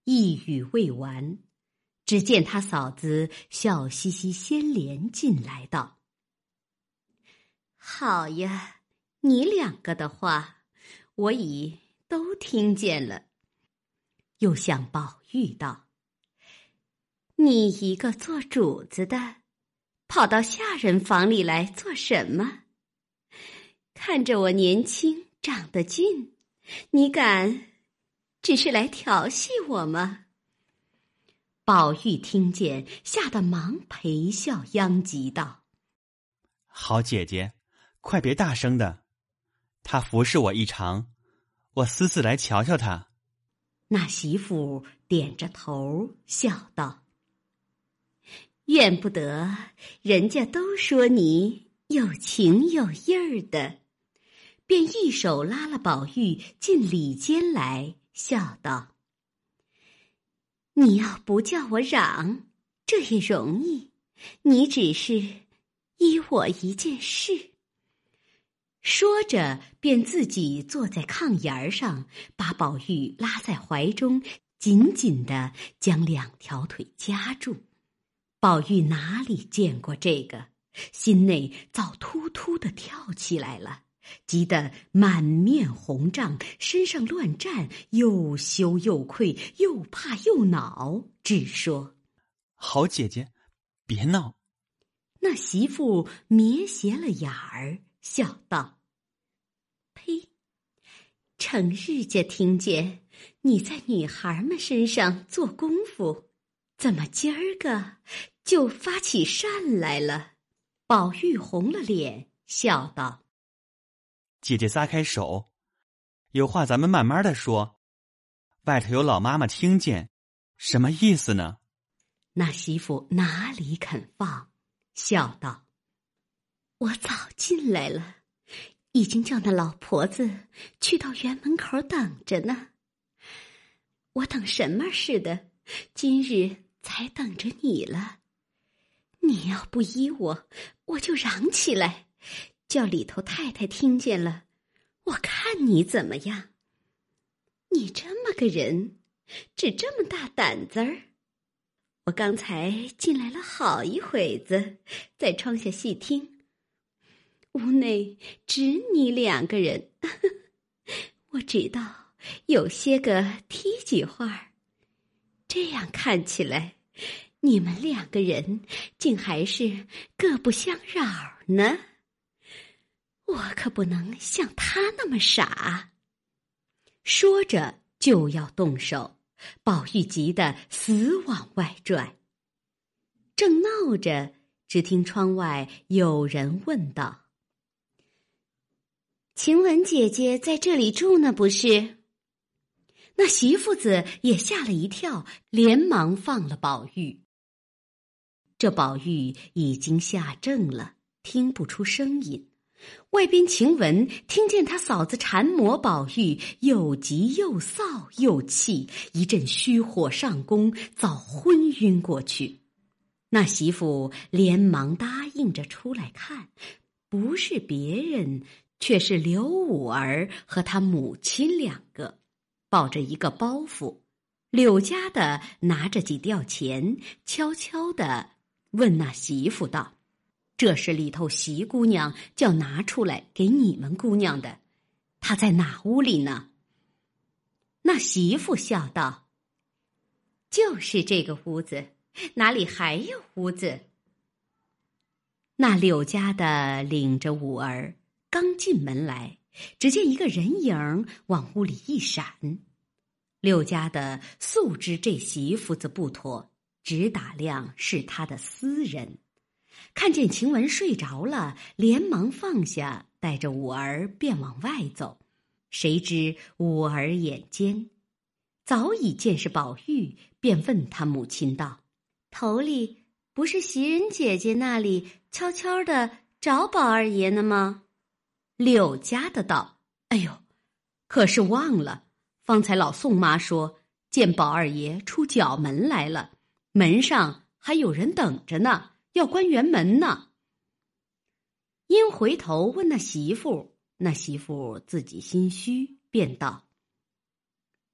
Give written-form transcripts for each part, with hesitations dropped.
一语未完，只见他嫂子笑嘻嘻掀帘进来道：“好呀，你两个的话，我已都听见了。”又向宝玉道：“你一个做主子的，跑到下人房里来做什么？看着我年轻长得俊，你敢只是来调戏我吗？”宝玉听见，吓得忙陪笑央及道：“ 好姐姐，快别大声的，他服侍我一场，我私自来瞧瞧他。” 那媳妇点着头笑道：“怨不得，人家都说你有情有义儿的。”便一手拉了宝玉进里间来，笑道：“你要不叫我嚷，这也容易，你只是依我一件事。”说着，便自己坐在炕沿上，把宝玉拉在怀中，紧紧地将两条腿夹住。宝玉哪里见过这个，心内早突突地跳起来了，急得满面红胀，身上乱颤，又羞又愧，又怕又恼，只说：“ 好姐姐，别闹。” 那媳妇瞥斜了眼儿，笑道：“呸！成日家听见你在女孩们身上做功夫，怎么今儿个就发起善来了？”宝玉红了脸，笑道：“ 姐姐撒开手，有话咱们慢慢的说，外头有老妈妈听见，什么意思呢？” 那媳妇哪里肯放，笑道：“我早进来了，已经叫那老婆子去到园门口等着呢。我等什么似的，今日才等着你了。你要不依我，我就嚷起来，叫里头太太听见了，我看你怎么样？你这么个人，只这么大胆子儿？我刚才进来了好一会子，在窗下细听，屋内只你两个人，我知道有些个提几话，这样看起来，你们两个人竟还是各不相扰呢。我可不能像他那么傻。”说着就要动手，宝玉急得死往外拽。正闹着，只听窗外有人问道：“晴雯姐姐在这里住呢，不是？”那媳妇子也吓了一跳，连忙放了宝玉。这宝玉已经吓怔了，听不出声音。外边晴雯听见他嫂子缠磨宝玉，又急又臊又气，一阵虚火上攻，早昏晕过去。那媳妇连忙答应着出来看，不是别人，却是刘五儿和他母亲两个，抱着一个包袱。柳家的拿着几吊钱，悄悄地问那媳妇道：“这是里头席姑娘叫拿出来给你们姑娘的，她在哪屋里呢？”那媳妇笑道：“就是这个屋子，哪里还有屋子？”那柳家的领着五儿刚进门来，只见一个人影往屋里一闪。柳家的素知这媳妇子不妥，只打量是他的私人。看见晴雯睡着了，连忙放下，带着五儿便往外走。谁知五儿眼尖，早已见是宝玉，便问他母亲道：“头里不是袭人姐姐那里悄悄地找宝二爷呢吗？”柳家的道：“哎呦，可是忘了，方才老宋妈说见宝二爷出角门来了，门上还有人等着呢，要关园门呢。”因回头问那媳妇，那媳妇自己心虚，便道：“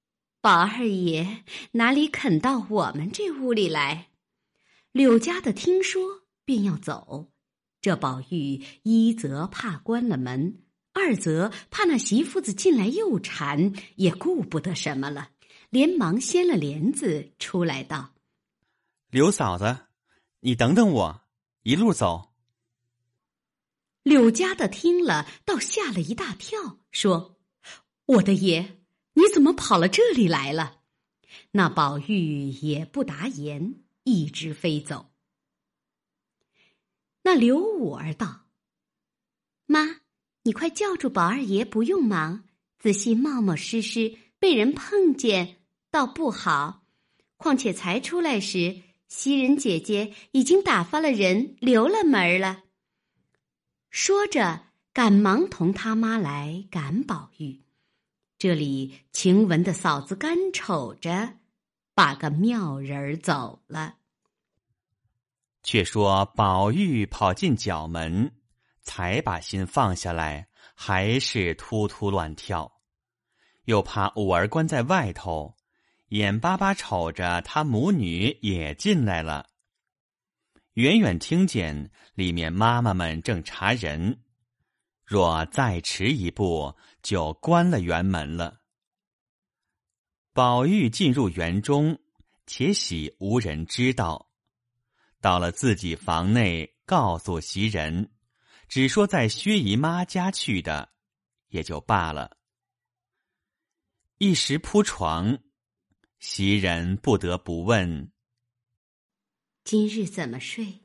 宝二爷哪里肯到我们这屋里来？柳家的听说便要走，这宝玉一则怕关了门，二则怕那媳妇子进来又馋，也顾不得什么了，连忙掀了帘子出来道： 柳嫂子，你等等我，一路走。 柳家的听了倒吓了一大跳，说：我的爷，你怎么跑了这里来了？那宝玉也不答言，一直飞走。那刘五儿道：妈，你快叫住宝二爷，不用忙，仔细冒冒失失，被人碰见倒不好。况且才出来时，袭人姐姐已经打发了人留了门了。说着，赶忙同他妈来赶宝玉。这里晴雯的嫂子干瞅着，把个妙人儿走了。 却说宝玉跑进角门，才把心放下来，还是突突乱跳，又怕五儿关在外头，眼巴巴瞅着他母女也进来了。远远听见里面妈妈们正查人，若再迟一步，就关了园门了。宝玉进入园中，且喜无人知道，到了自己房内，告诉袭人，只说在薛姨妈家去的，也就罢了。一时铺床，袭人不得不问： 今日怎么睡？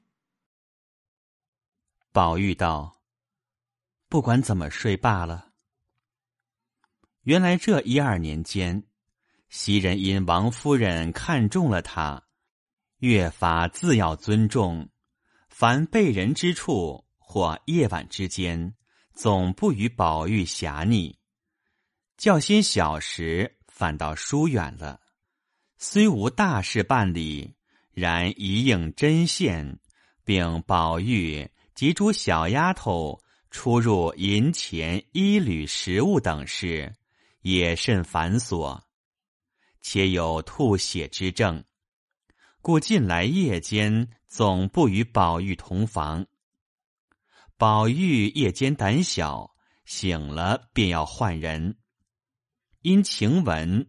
宝玉道：不管怎么睡罢了。原来这1、2年间，袭人因王夫人看中了他，越发自要尊重，凡被人之处或夜晚之间，总不与宝玉狭腻，较心小时反倒疏远了。虽无大事办理，然一应针线，并宝玉及诸小丫头出入银钱、衣履、食物等事，也甚繁琐，且有吐血之症，故近来夜间总不与宝玉同房。宝玉夜间胆小，醒了便要唤人。因晴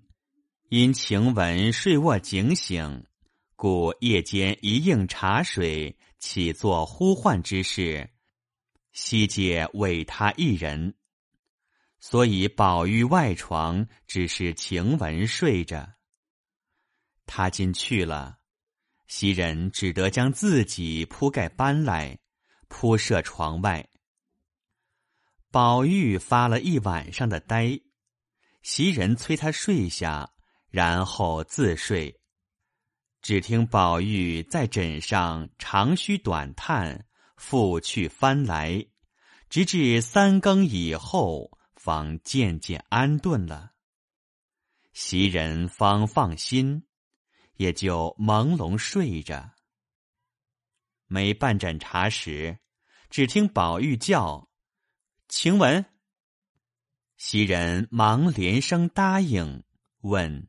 雯睡卧警醒，故夜间一应茶水，起作呼唤之事，悉皆委他一人。所以宝玉外床只是晴雯睡着。他今去了，袭人只得将自己铺盖搬来，铺设床外。宝玉发了一晚上的呆，袭人催他睡下，然后自睡。只听宝玉在枕上长吁短叹，复去翻来，直至3更以后，方渐渐安顿了。袭人方放心，也就朦胧睡着。没半盏茶时，只听宝玉叫：晴雯。袭人忙连声答应，问：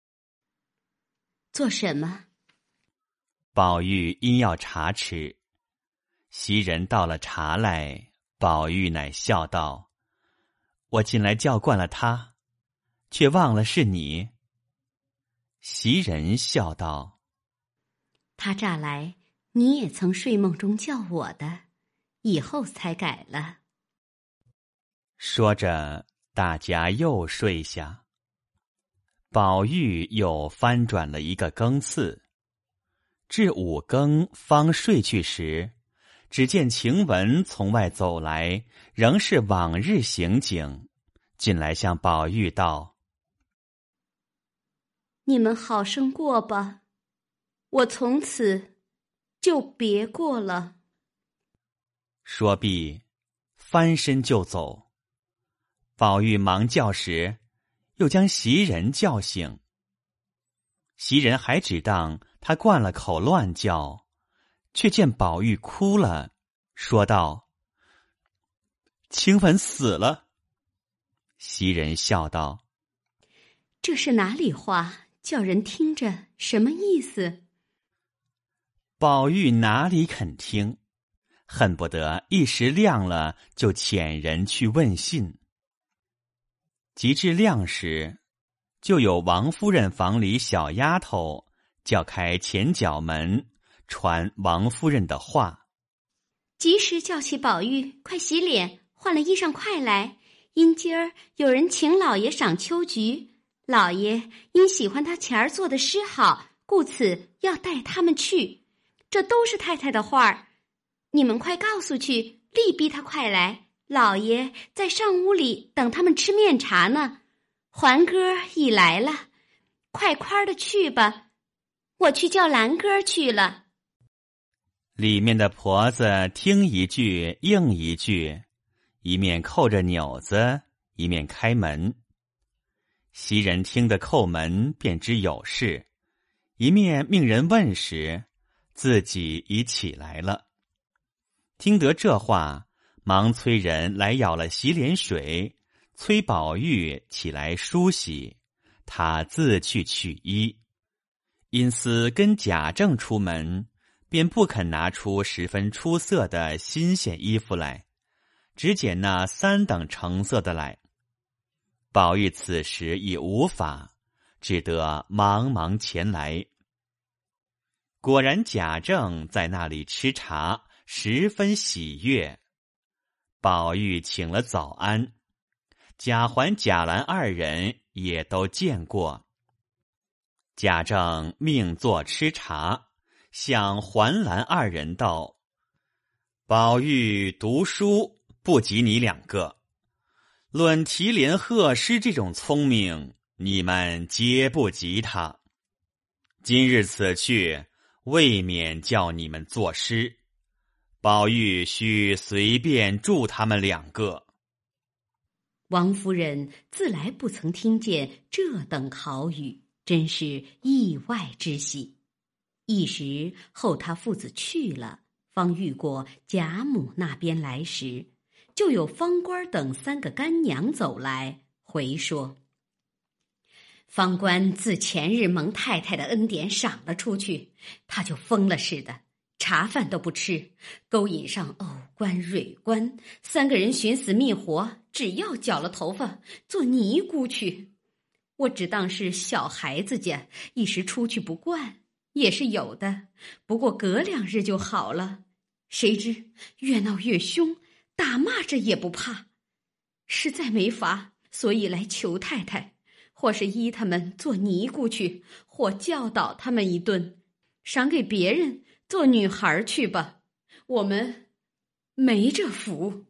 做什么？ 宝玉因要茶吃。袭人倒了茶来，宝玉乃笑道：我近来叫惯了他，却忘了是你。袭人笑道： 他乍来，你也曾睡梦中叫我的，以后才改了。 说着，大家又睡下。宝玉又翻转了一个更次，至5更方睡去时，只见晴雯从外走来，仍是往日行景，进来向宝玉道： 你们好生过吧，我从此就别过了。 说毕，翻身就走。宝玉忙叫时，又将袭人叫醒。袭人还只当他惯了口乱叫，却见宝玉哭了，说道：晴雯死了。袭人笑道： 这是哪里话？叫人听着什么意思？ 宝玉哪里肯听，恨不得一时亮了，就遣人去问信。及至亮时，就有王夫人房里小丫头叫开前角门，传王夫人的话： 及时叫起宝玉，快洗脸，换了衣裳快来，因今儿有人请老爷赏秋菊，老爷因喜欢他前儿做的诗好，故此要带他们去。这都是太太的话儿，你们快告诉去，力逼他快来。老爷在上屋里等他们吃面茶呢，环哥已来了，快快的去吧，我去叫兰哥去了。 里面的婆子听一句应一句，一面扣着钮子，一面开门。袭人听得叩门，便知有事，一面命人问时，自己已起来了。听得这话，忙催人来舀了洗脸水，催宝玉起来梳洗，他自去取衣。因思跟贾政出门，便不肯拿出十分出色的新鲜衣服来，只拣那3等成色的来。宝玉此时已无法，只得忙忙前来。果然贾政在那里吃茶，十分喜悦。宝玉请了早安，贾环、贾兰2人也都见过。贾政命坐吃茶，向环兰2人道：宝玉读书不及你2个，论提联贺诗这种聪明，你们皆不及他。今日此去，未免叫你们作诗，宝玉须随便助他们2个。 王夫人自来不曾听见这等好语，真是意外之喜。一时后他父子去了，方遇过贾母那边来时，就有方官等3个干娘走来，回说：方官自前日蒙太太的恩典赏了出去，他就疯了似的，茶饭都不吃，勾引上藕官、蕊官，3个人寻死觅活，只要绞了头发做尼姑去。我只当是小孩子家，一时出去不惯，也是有的，不过隔2日就好了。谁知越闹越凶，打骂着也不怕，实在没法，所以来求太太，或是依他们做尼姑去，或教导他们一顿，赏给别人做女孩去吧，我们没这福。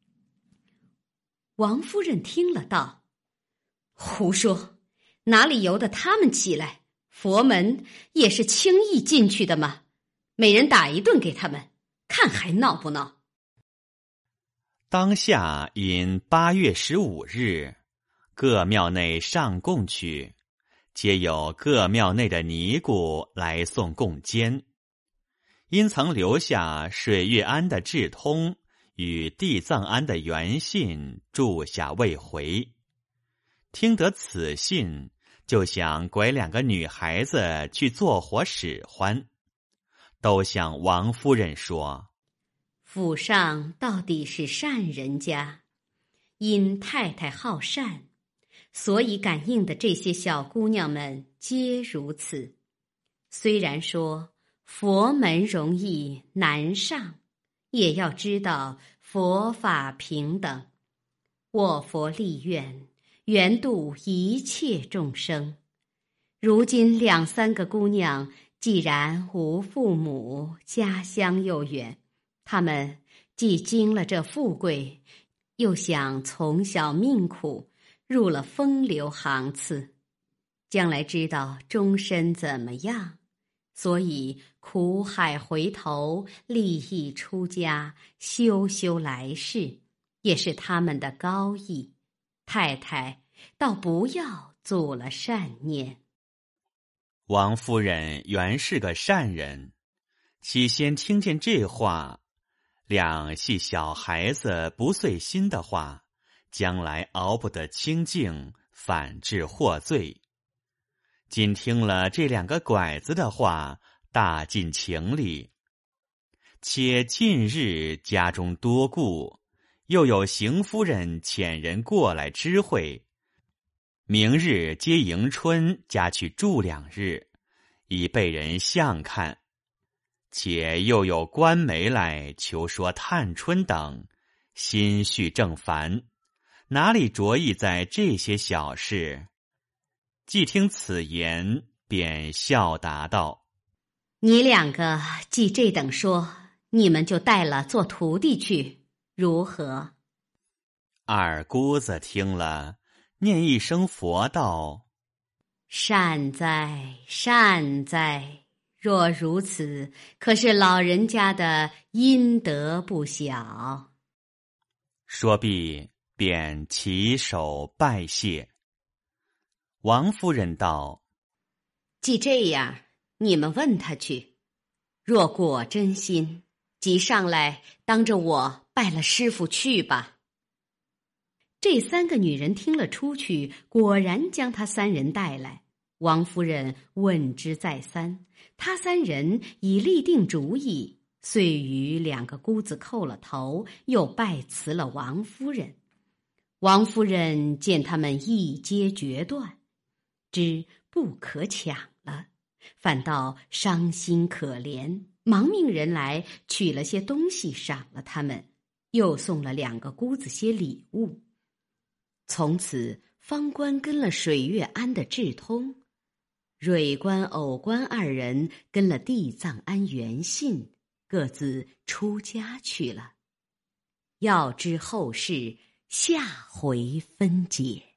王夫人听了道：胡说，哪里由得他们起来？佛门也是轻易进去的吗？每人打一顿给他们，看还闹不闹？ 当下因8月15日，各庙内上供去，皆有各庙内的尼姑来送供笺。因曾留下水月庵的智通与地藏庵的元信住下未回，听得此信，就想拐2个女孩子去做活使唤，都向王夫人说： 府上到底是善人家，因太太好善，所以感应的这些小姑娘们皆如此。虽然说佛门容易难上，也要知道佛法平等，我佛立愿，缘度一切众生。如今2、3个姑娘既然无父母，家乡又远，她们既经了这富贵，又想从小命苦，入了风流行次，将来知道终身怎么样，所以苦海回头，立意出家，修修来世，也是他们的高义。太太倒不要做了善念。 王夫人原是个善人，起先听见这话，两系小孩子不遂心的话，将来熬不得清净，反致获罪， 今听了这2个拐子的话，大尽情理。且近日家中多故，又有邢夫人遣人过来知会，明日接迎春家去住2日，已被人相看。且又有官媒来求说探春等，心绪正烦，哪里着意在这些小事？既听此言，便笑答道： 你2个既这等说，你们就带了做徒弟去，如何？ 二姑子听了，念一声佛道： 善哉善哉，若如此，可是老人家的阴德不小。 说毕，便起手拜谢。王夫人道： 既这样，你们问他去，若果真心，即上来当着我拜了师傅去吧。这3个女人听了出去，果然将他3人带来。王夫人问之再三，他3人已立定主意，遂与2个姑子叩了头，又拜辞了王夫人。王夫人见他们一皆决断，知不可抢了，反倒伤心可怜，忙命人来取了些东西赏了他们，又送了2个姑子些礼物。从此方官跟了水月庵的智通，蕊官、藕官2人跟了地藏庵元信，各自出家去了。要知后事，下回分解。